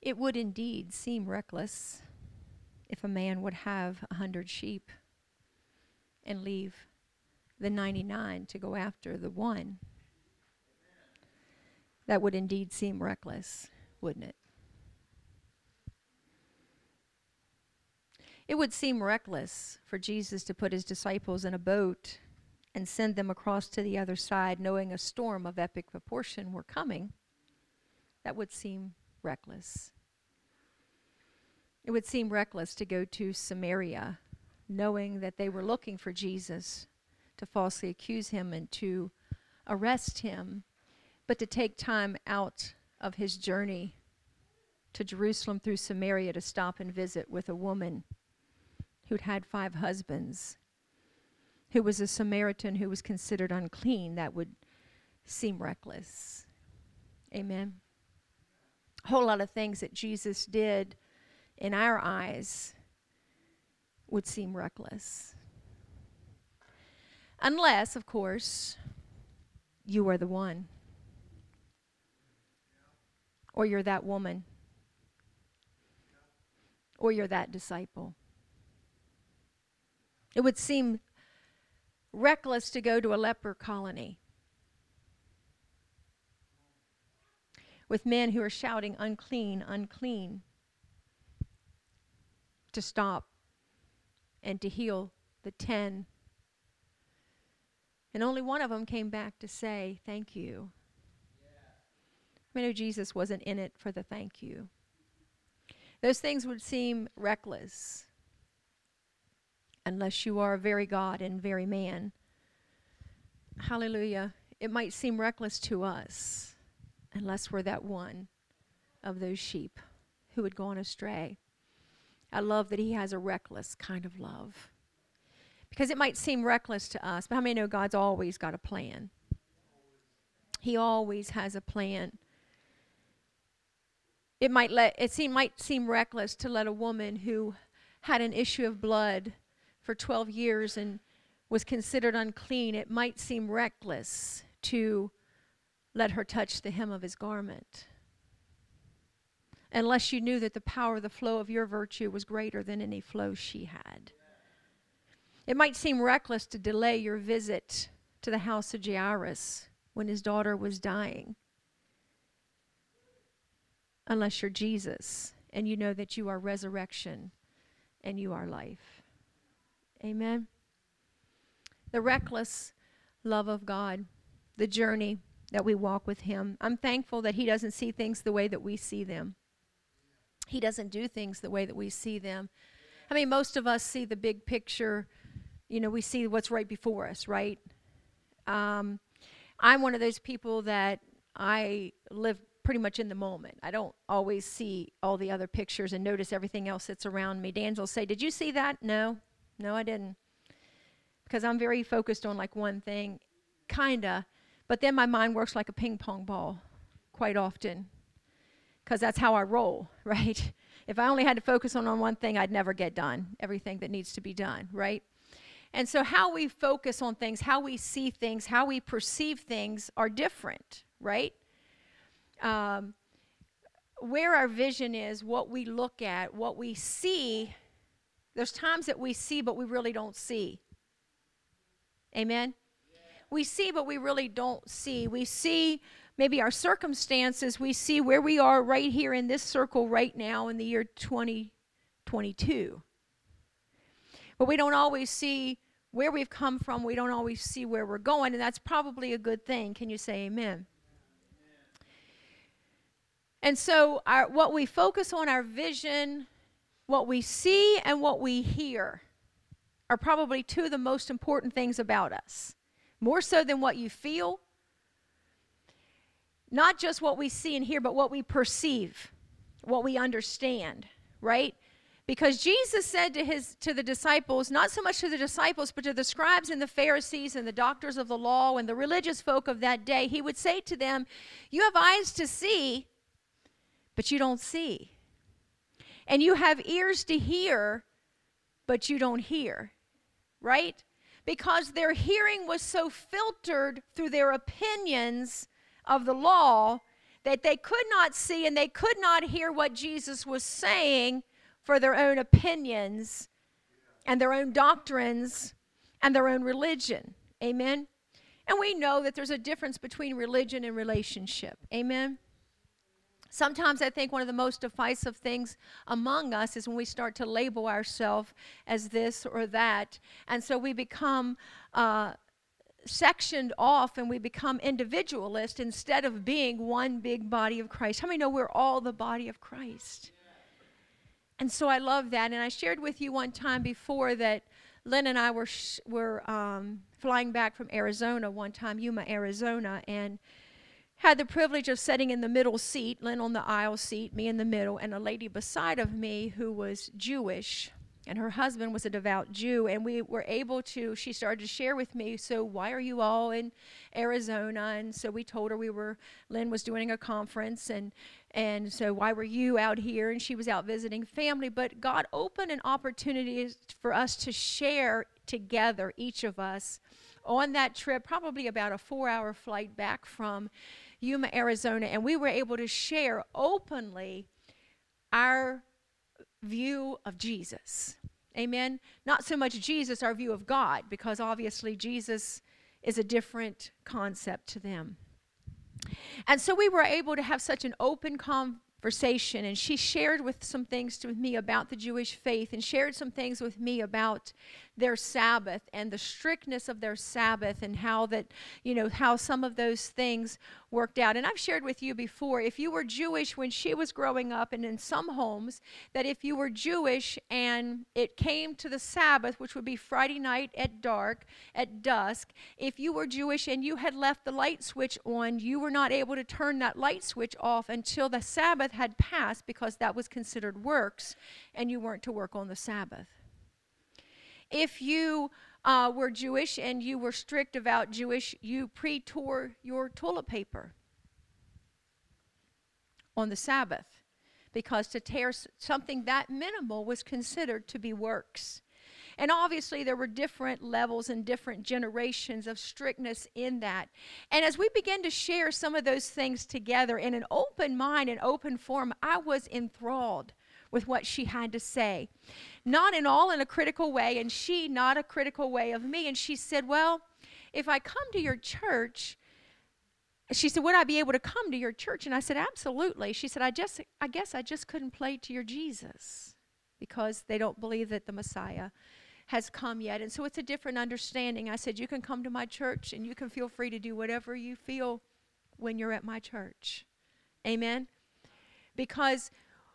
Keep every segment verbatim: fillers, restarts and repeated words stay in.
It would indeed seem reckless if a man would have a hundred sheep and leave the ninety-nine to go after the one. That would indeed seem reckless, wouldn't it? It would seem reckless for Jesus to put his disciples in a boat and send them across to the other side, knowing a storm of epic proportion were coming. That would seem reckless. It would seem reckless to go to Samaria, knowing that they were looking for Jesus to falsely accuse him and to arrest him, but to take time out of his journey to Jerusalem through Samaria to stop and visit with a woman who'd had five husbands, who was a Samaritan who was considered unclean. That would seem reckless. Amen. A whole lot of things that Jesus did in our eyes would seem reckless. Unless, of course, you are the one. Or you're that woman. Or you're that disciple. It would seem reckless to go to a leper colony with men who are shouting, unclean, unclean, to stop and to heal the ten. And only one of them came back to say, thank you. Yeah. I know Jesus wasn't in it for the thank you. Those things would seem reckless unless you are very God and very man. Hallelujah. It might seem reckless to us unless we're that one of those sheep who had gone astray. I love that he has a reckless kind of love. Because it might seem reckless to us, but how many know God's always got a plan? He always has a plan. It might let it seem might seem reckless to let a woman who had an issue of blood for twelve years and was considered unclean, it might seem reckless to let her touch the hem of his garment. Unless you knew that the power of the flow of your virtue was greater than any flow she had. It might seem reckless to delay your visit to the house of Jairus when his daughter was dying. Unless you're Jesus and you know that you are resurrection and you are life. Amen. The reckless love of God, the journey that we walk with him. I'm thankful that he doesn't see things the way that we see them. He doesn't do things the way that we see them. I mean, most of us see the big picture. You know, we see what's right before us, right? Um, I'm one of those people that I live pretty much in the moment. I don't always see all the other pictures and notice everything else that's around me. Dan will say, did you see that? No, no, I didn't. Because I'm very focused on like one thing, kinda. But then my mind works like a ping pong ball quite often. Because that's how I roll, right? If I only had to focus on, on one thing, I'd never get done everything that needs to be done, right? And so how we focus on things, how we see things, how we perceive things are different, right? Um, where our vision is, what we look at, what we see, there's times that we see but we really don't see. Amen? Yeah. We see but we really don't see. We see maybe our circumstances, we see where we are right here in this circle right now in the year twenty twenty-two. But we don't always see where we've come from. We don't always see where we're going, and that's probably a good thing. Can you say amen? Amen. And so our, what we focus on, our vision, what we see and what we hear are probably two of the most important things about us. More so than what you feel. Not just what we see and hear, but what we perceive, what we understand, right? Because Jesus said to his to the disciples, not so much to the disciples, but to the scribes and the Pharisees and the doctors of the law and the religious folk of that day, he would say to them, you have eyes to see, but you don't see. And you have ears to hear, but you don't hear, right? Because their hearing was so filtered through their opinions of the law that they could not see and they could not hear what Jesus was saying for their own opinions and their own doctrines and their own religion. Amen? And we know that there's a difference between religion and relationship. Amen? Sometimes I think one of the most divisive things among us is when we start to label ourselves as this or that. And so we become uh, sectioned off and we become individualist instead of being one big body of Christ. How many know we're all the body of Christ? And so I love that. And I shared with you one time before that Lynn and I were, sh- were um, flying back from Arizona one time, Yuma, Arizona, and had the privilege of sitting in the middle seat, Lynn on the aisle seat, me in the middle, and a lady beside of me who was Jewish, and her husband was a devout Jew, and we were able to, she started to share with me, so why are you all in Arizona? And so we told her we were, Lynn was doing a conference, and and so why were you out here? And she was out visiting family, but God opened an opportunity for us to share together, each of us, on that trip, probably about a four-hour flight back from Yuma, Arizona, and we were able to share openly our view of Jesus. Amen? Not so much Jesus, our view of God, because obviously Jesus is a different concept to them. And so we were able to have such an open conversation, and she shared with some things to me about the Jewish faith and shared some things with me about their Sabbath and the strictness of their Sabbath and how that, you know, how some of those things worked out. And I've shared with you before, if you were Jewish when she was growing up, and in some homes, that if you were Jewish and it came to the Sabbath, which would be Friday night at dark, at dusk, if you were Jewish and you had left the light switch on, you were not able to turn that light switch off until the Sabbath had passed, because that was considered works and you weren't to work on the Sabbath. If you uh, were Jewish and you were strict about Jewish, you pre-tore your toilet paper on the Sabbath, because to tear something that minimal was considered to be works. And obviously there were different levels and different generations of strictness in that. And as we began to share some of those things together in an open mind and open form, I was enthralled with what she had to say. Not in all in a critical way, and she not a critical way of me. And she said, well, if I come to your church, she said, would I be able to come to your church? And I said, absolutely. She said, I just, I guess I just couldn't play to your Jesus, because they don't believe that the Messiah has come yet. And so it's a different understanding. I said, you can come to my church and you can feel free to do whatever you feel when you're at my church. Amen? Because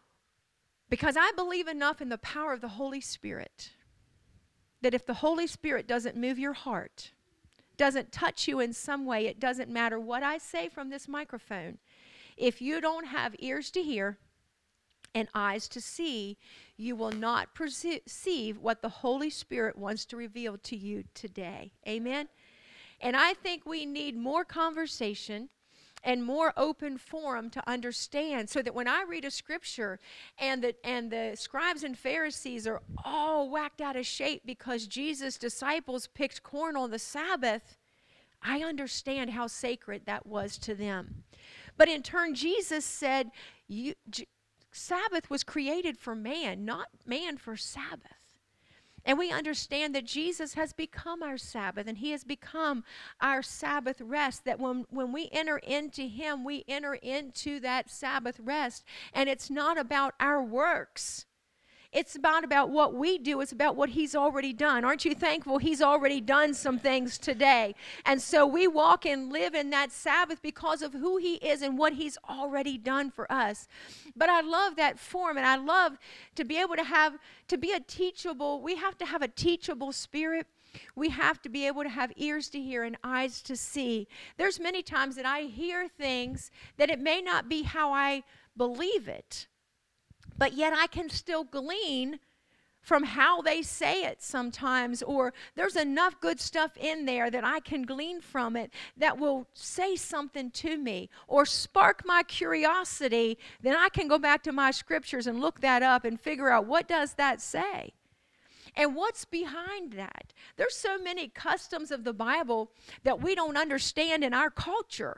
Because I believe enough in the power of the Holy Spirit that if the Holy Spirit doesn't move your heart, doesn't touch you in some way, it doesn't matter what I say from this microphone. If you don't have ears to hear and eyes to see, you will not perceive what the Holy Spirit wants to reveal to you today. Amen? And I think we need more conversation and more open forum to understand, so that when I read a scripture and the, and the scribes and Pharisees are all whacked out of shape because Jesus' disciples picked corn on the Sabbath, I understand how sacred that was to them. But in turn, Jesus said, you, J- Sabbath was created for man, not man for Sabbath. And we understand that Jesus has become our Sabbath, and he has become our Sabbath rest, that when, when we enter into him, we enter into that Sabbath rest. And it's not about our works. It's about, about what we do. It's about what he's already done. Aren't you thankful he's already done some things today? And so we walk and live in that Sabbath because of who he is and what he's already done for us. But I love that form, and I love to be able to have, to be a teachable, we have to have a teachable spirit. We have to be able to have ears to hear and eyes to see. There's many times that I hear things that it may not be how I believe it, but yet I can still glean from how they say it sometimes, or there's enough good stuff in there that I can glean from it that will say something to me or spark my curiosity. Then I can go back to my scriptures and look that up and figure out, what does that say? And what's behind that? There's so many customs of the Bible that we don't understand in our culture,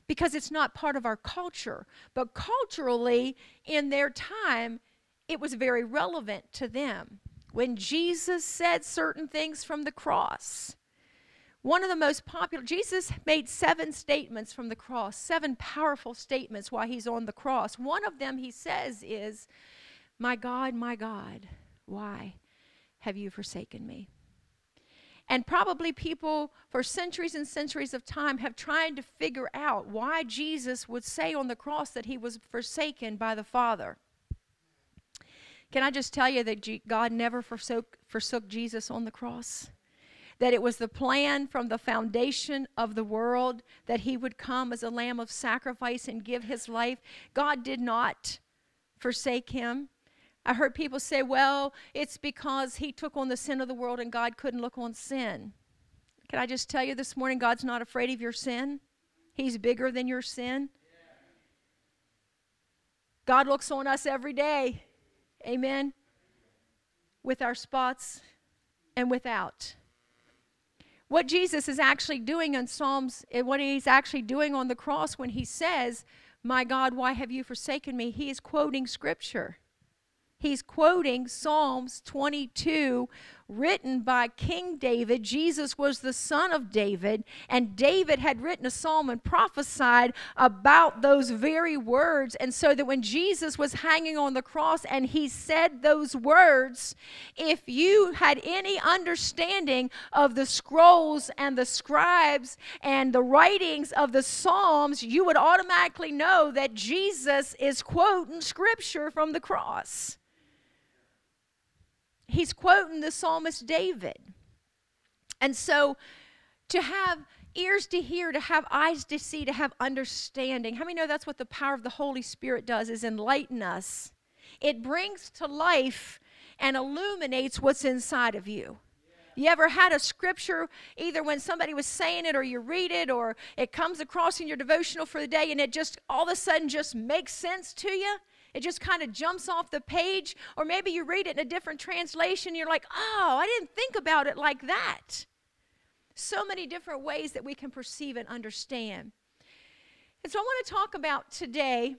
because it's not part of our culture. But culturally, in their time, it was very relevant to them. When Jesus said certain things from the cross, one of the most popular, Jesus made seven statements from the cross, seven powerful statements while he's on the cross. One of them he says is, "My God, my God, why have you forsaken me?" And probably people for centuries and centuries of time have tried to figure out why Jesus would say on the cross that he was forsaken by the Father. Can I just tell you that G- God never forsook, forsook Jesus on the cross? That it was the plan from the foundation of the world that he would come as a lamb of sacrifice and give his life. God did not forsake him. I heard people say, well, it's because he took on the sin of the world and God couldn't look on sin. Can I just tell you this morning, God's not afraid of your sin. He's bigger than your sin. God looks on us every day. Amen. With our spots and without. What Jesus is actually doing in Psalms, and what he's actually doing on the cross when he says, "My God, why have you forsaken me?" He is quoting Scripture. He's quoting Psalms twenty-two, written by King David. Jesus was the son of David, and David had written a psalm and prophesied about those very words. And so that when Jesus was hanging on the cross and he said those words, if you had any understanding of the scrolls and the scribes and the writings of the Psalms, you would automatically know that Jesus is quoting Scripture from the cross. He's quoting the psalmist David. And so to have ears to hear, to have eyes to see, to have understanding. How many know that's what the power of the Holy Spirit does, is enlighten us? It brings to life and illuminates what's inside of you. You ever had a scripture, either when somebody was saying it or you read it or it comes across in your devotional for the day and it just all of a sudden just makes sense to you? It just kind of jumps off the page, or maybe you read it in a different translation and you're like, oh, I didn't think about it like that. So many different ways that we can perceive and understand. And so I want to talk about today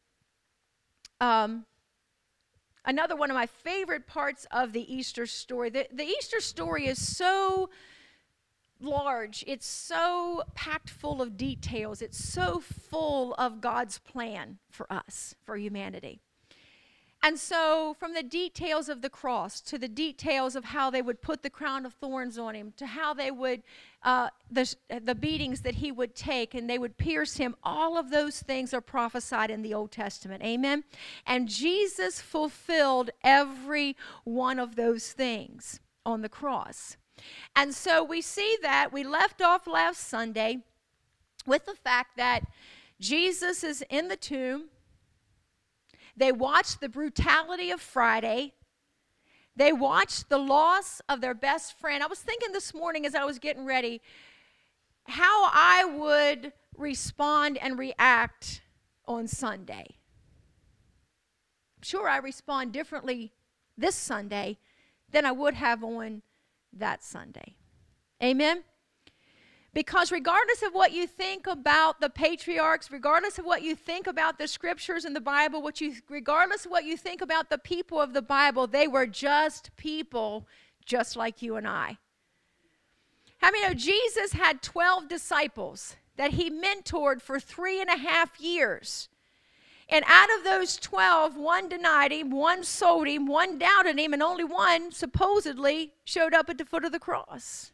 um, another one of my favorite parts of the Easter story. The, the Easter story is so large. It's so packed full of details. It's so full of God's plan for us, for humanity. And so from the details of the cross to the details of how they would put the crown of thorns on him, to how they would, uh, the, the beatings that he would take and they would pierce him, all of those things are prophesied in the Old Testament. Amen? And Jesus fulfilled every one of those things on the cross. And so we see that we left off last Sunday with the fact that Jesus is in the tomb. They watched the brutality of Friday. They watched the loss of their best friend. I was thinking this morning as I was getting ready how I would respond and react on Sunday. I'm sure I respond differently this Sunday than I would have on that Sunday. Amen? Because regardless of what you think about the patriarchs, regardless of what you think about the scriptures in the Bible, what you, regardless of what you think about the people of the Bible, they were just people just like you and I. How many know Jesus had twelve disciples that he mentored for three and a half years? And out of those twelve, one denied him, one sold him, one doubted him, and only one supposedly showed up at the foot of the cross.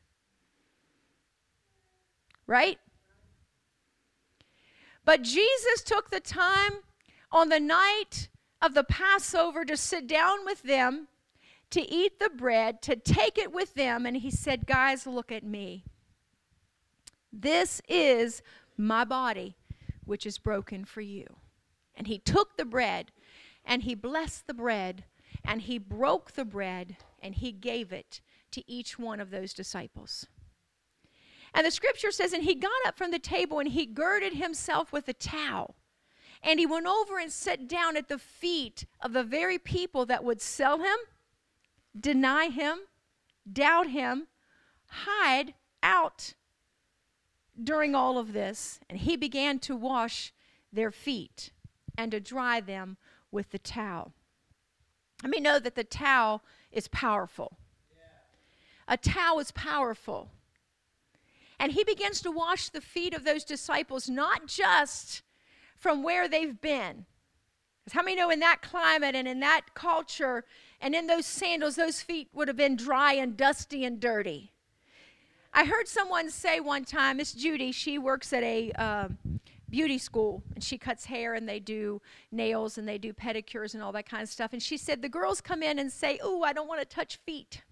Right? But Jesus took the time on the night of the Passover to sit down with them, to eat the bread, to take it with them, and he said, guys, look at me. This is my body, which is broken for you. And he took the bread, and he blessed the bread, and he broke the bread, and he gave it to each one of those disciples. And the scripture says, and he got up from the table, and he girded himself with a towel. And he went over and sat down at the feet of the very people that would sell him, deny him, doubt him, hide out during all of this, and he began to wash their feet and to dry them with the towel. Let me know that the towel is powerful. A towel is powerful. And he begins to wash the feet of those disciples, not just from where they've been. Because how many know in that climate and in that culture and in those sandals, those feet would have been dry and dusty and dirty. I heard someone say one time, Miss Judy, she works at a uh, beauty school, and she cuts hair, and they do nails, and they do pedicures and all that kind of stuff. And she said, the girls come in and say, "Ooh, I don't want to touch feet.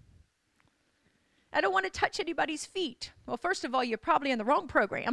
I don't want to touch anybody's feet." Well, first of all, you're probably in the wrong program.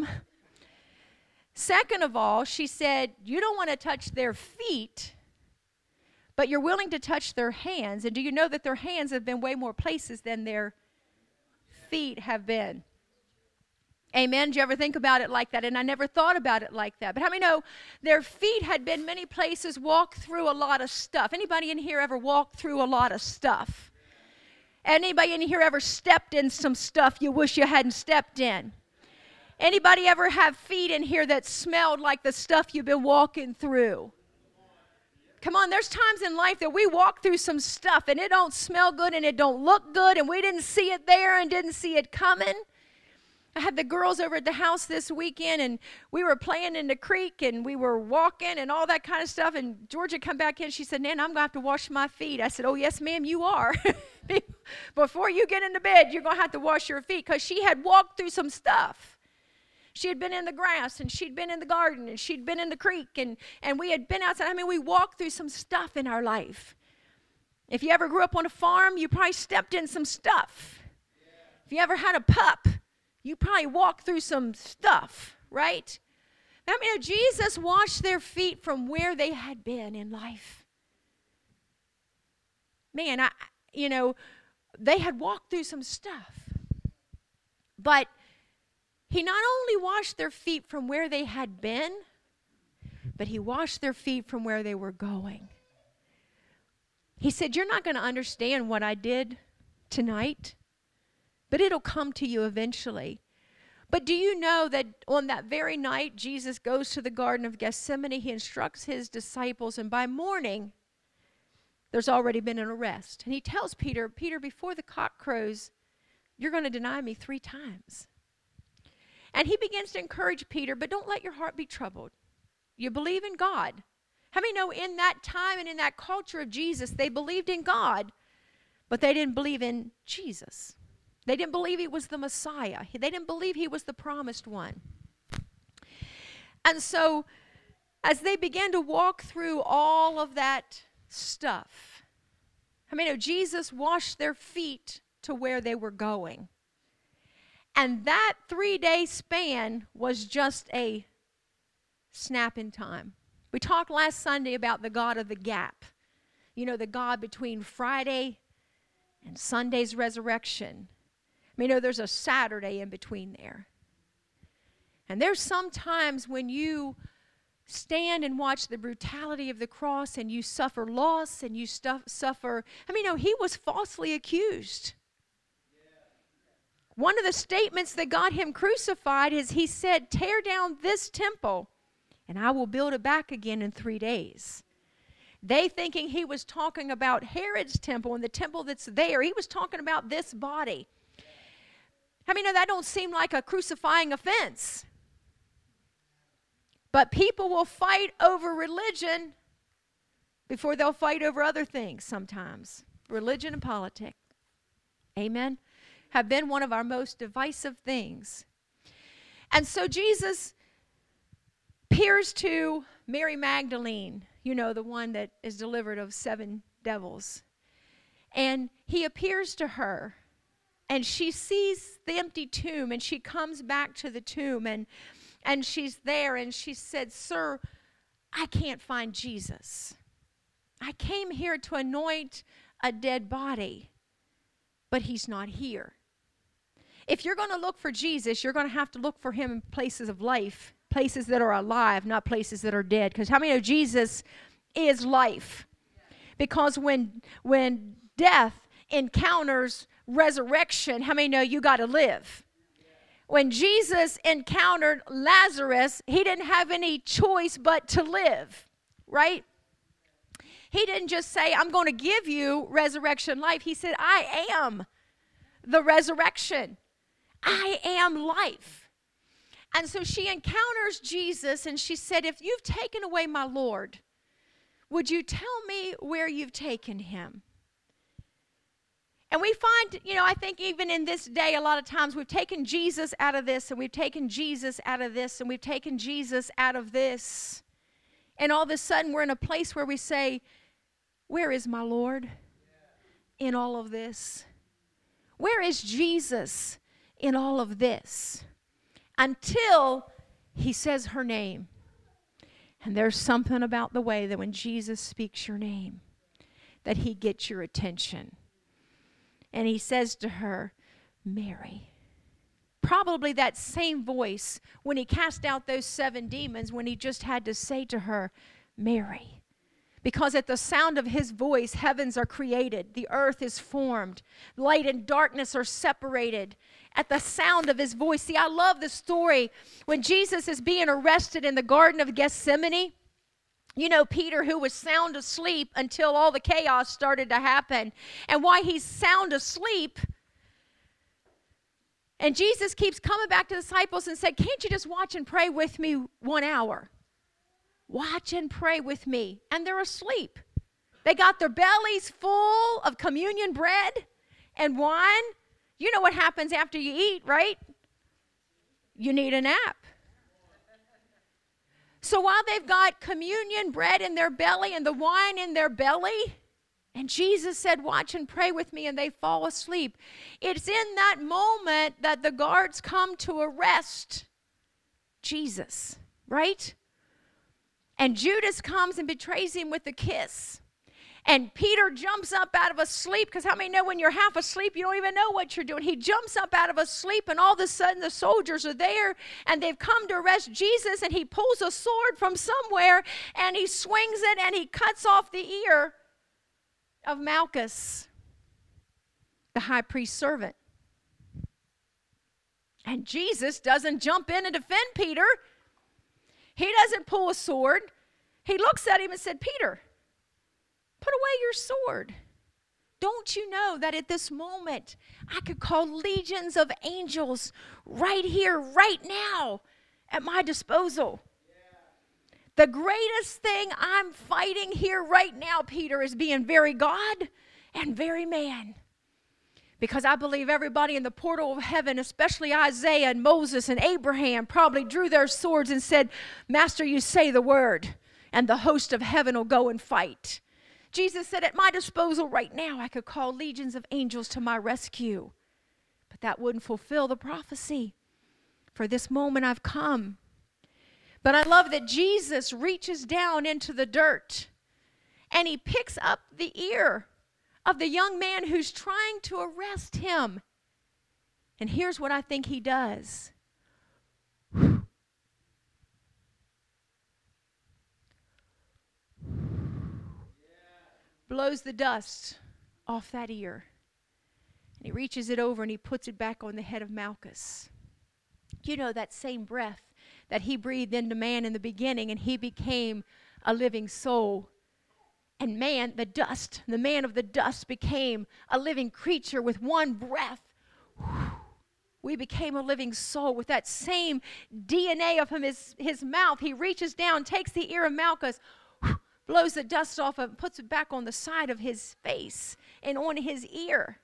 Second of all, she said, you don't want to touch their feet, but you're willing to touch their hands. And do you know that their hands have been way more places than their feet have been? Amen. Did you ever think about it like that? And I never thought about it like that. But how many know their feet had been many places, walked through a lot of stuff? Anybody in here ever walked through a lot of stuff? Anybody in here ever stepped in some stuff you wish you hadn't stepped in? Anybody ever have feet in here that smelled like the stuff you've been walking through? Come on, there's times in life that we walk through some stuff and it don't smell good and it don't look good and we didn't see it there and didn't see it coming. I had the girls over at the house this weekend, and we were playing in the creek, and we were walking and all that kind of stuff, and Georgia come back in. She said, "Nan, I'm going to have to wash my feet." I said, "Oh, yes, ma'am, you are." Before you get into bed, you're going to have to wash your feet, because she had walked through some stuff. She had been in the grass, and she'd been in the garden, and she'd been in the creek, and, and we had been outside. I mean, we walked through some stuff in our life. If you ever grew up on a farm, you probably stepped in some stuff. If you ever had a pup, you probably walked through some stuff, right? I mean, Jesus washed their feet from where they had been in life. Man, I, you know, they had walked through some stuff. But he not only washed their feet from where they had been, but he washed their feet from where they were going. He said, "You're not going to understand what I did tonight, but it'll come to you eventually." But do you know that on that very night, Jesus goes to the Garden of Gethsemane, he instructs his disciples, and by morning, there's already been an arrest. And he tells Peter, "Peter, before the cock crows, you're going to deny me three times." And he begins to encourage Peter, but don't let your heart be troubled. You believe in God. How many know in that time and in that culture of Jesus, they believed in God, but they didn't believe in Jesus. They didn't believe he was the Messiah. They didn't believe he was the promised one. And so, as they began to walk through all of that stuff, I mean, Jesus washed their feet to where they were going. And that three-day span was just a snap in time. We talked last Sunday about the God of the gap. You know, the God between Friday and Sunday's resurrection. I mean, you know, there's a Saturday in between there. And there's some times when you stand and watch the brutality of the cross and you suffer loss and you stuff, suffer. I mean, you know, he was falsely accused. One of the statements that got him crucified is he said, "Tear down this temple and I will build it back again in three days. They thinking he was talking about Herod's temple and the temple that's there. He was talking about this body. I mean, that don't seem like a crucifying offense. But people will fight over religion before they'll fight over other things sometimes. Religion and politics, amen, have been one of our most divisive things. And so Jesus appears to Mary Magdalene, you know, the one that is delivered of seven devils. And he appears to her. And she sees the empty tomb, and she comes back to the tomb, and, and she's there, and she said, "Sir, I can't find Jesus. I came here to anoint a dead body, but he's not here." If you're going to look for Jesus, you're going to have to look for him in places of life, places that are alive, not places that are dead. Because how many know Jesus is life? Because when, when death encounters resurrection, how many know you got to live? when Jesus encountered Lazarus, he didn't have any choice but to live, right? He didn't just say, I'm going to give you resurrection life. He said, I am the resurrection. I am life. And so she encounters Jesus and she said, if you've taken away my Lord, would you tell me where you've taken him? And we find, you know, I think even in this day, a lot of times we've taken Jesus out of this and we've taken Jesus out of this and we've taken Jesus out of this. And all of a sudden we're in a place where we say, where is my Lord in all of this? Where is Jesus in all of this? Until he says her name. And there's something about the way that when Jesus speaks your name, that he gets your attention. And he says to her, Mary. Probably that same voice when he cast out those seven demons, when he just had to say to her, Mary. Because at the sound of his voice, heavens are created. The earth is formed. Light and darkness are separated. At the sound of his voice. See, I love the story when Jesus is being arrested in the Garden of Gethsemane. You know, Peter, who was sound asleep until all the chaos started to happen. And why he's sound asleep. And Jesus keeps coming back to the disciples and said, can't you just watch and pray with me one hour? Watch and pray with me. And they're asleep. They got their bellies full of communion bread and wine. You know what happens after you eat, right? You need a nap. So while they've got communion bread in their belly and the wine in their belly, and Jesus said, watch and pray with me, and they fall asleep. It's in that moment that the guards come to arrest Jesus, right? And Judas comes and betrays him with a kiss. And Peter jumps up out of a sleep, because how many know when you're half asleep, you don't even know what you're doing? He jumps up out of a sleep, and all of a sudden the soldiers are there, and they've come to arrest Jesus, and he pulls a sword from somewhere, and he swings it, and he cuts off the ear of Malchus, the high priest's servant. And Jesus doesn't jump in and defend Peter. He doesn't pull a sword. He looks at him and said, Peter, put away your sword. Don't you know that at this moment I could call legions of angels right here, right now, at my disposal? Yeah. The greatest thing I'm fighting here right now, Peter, is being very God and very man. Because I believe everybody in the portal of heaven, especially Isaiah and Moses and Abraham, probably drew their swords and said, Master, you say the word, and the host of heaven will go and fight. Jesus said, at my disposal right now, I could call legions of angels to my rescue. But that wouldn't fulfill the prophecy. For this moment I've come. But I love that Jesus reaches down into the dirt and he picks up the ear of the young man who's trying to arrest him. And here's what I think he does. Blows the dust off that ear. And he reaches it over and he puts it back on the head of Malchus. You know, that same breath that he breathed into man in the beginning, and he became a living soul. And man, the dust, the man of the dust became a living creature with one breath. We became a living soul with that same D N A of him, his, his mouth. He reaches down, takes the ear of Malchus, blows the dust off of it, puts it back on the side of his face and on his ear.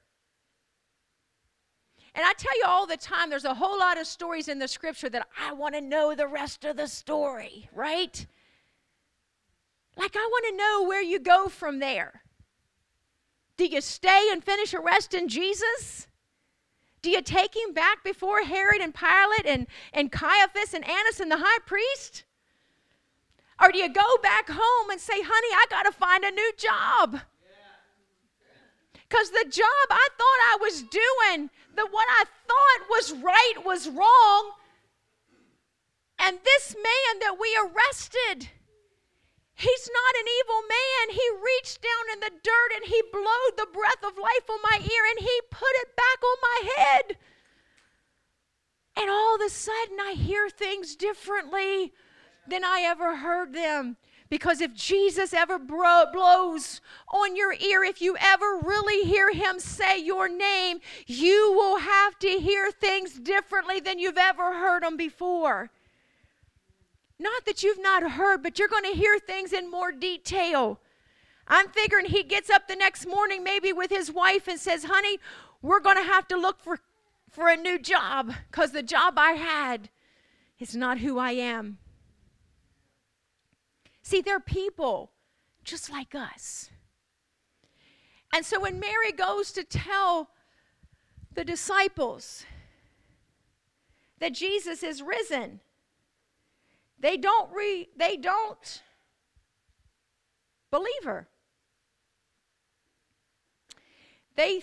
And I tell you all the time, there's a whole lot of stories in the scripture that I want to know the rest of the story, right? Like, I want to know where you go from there. Do you stay and finish arresting Jesus? Do you take him back before Herod and Pilate and, and Caiaphas and Annas and the high priest? Or do you go back home and say, honey, I got to find a new job? Because the job I thought I was doing, the what I thought was right was wrong. And this man that we arrested, he's not an evil man. He reached down in the dirt and he blowed the breath of life on my ear and he put it back on my head. And all of a sudden I hear things differently than I ever heard them. Because if Jesus ever bro- blows on your ear, if you ever really hear him say your name, you will have to hear things differently than you've ever heard them before. Not that you've not heard, but you're going to hear things in more detail. I'm figuring he gets up the next morning maybe with his wife and says, honey, we're going to have to look for, for a new job because the job I had is not who I am. See, they're people just like us. And so when Mary goes to tell the disciples that Jesus is risen, they don't re, they don't believe her. They